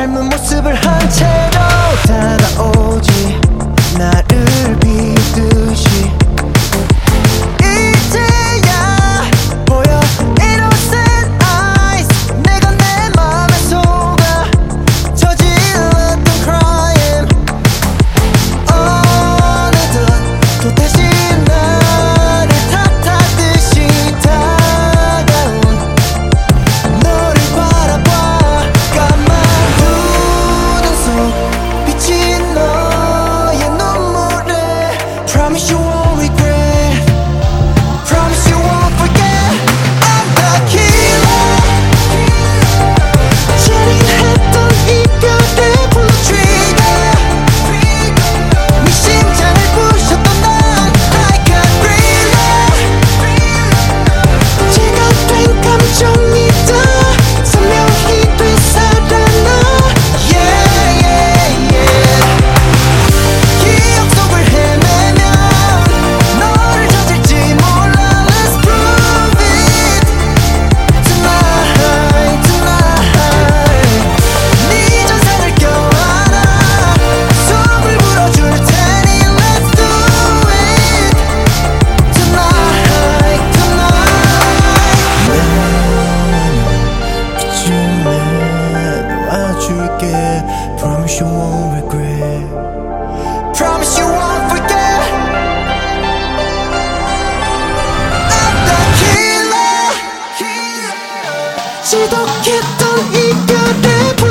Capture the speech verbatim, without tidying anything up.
닮은 모습을 한 채로 다가오지 나를 비듯이 이제야 보여 innocent eyes 내가 내 맘에 속아 저질렀던 crime 어느덧 또다시 나를 탓하듯이 다가온 너를 바라봐 까만 눈은 속 비친 너의 눈물에 Promise you won't regret Promise you won't forget I'm the killer 잔인했던 이별의 blue trigger 네 심장을 부셨던 난 like a thriller 제가 된 감정이다 선명히 되살아나 yeah yeah yeah 기억 속을 헤매면 너를 젖을지 몰라 Let's prove it tonight tonight 네 전생을 껴안아 숨을 불어줄 테니 Let's do it tonight tonight 비추면 와줄게 Promise you won't regret Promise you won't forget I'm the killer 지독했던 이별의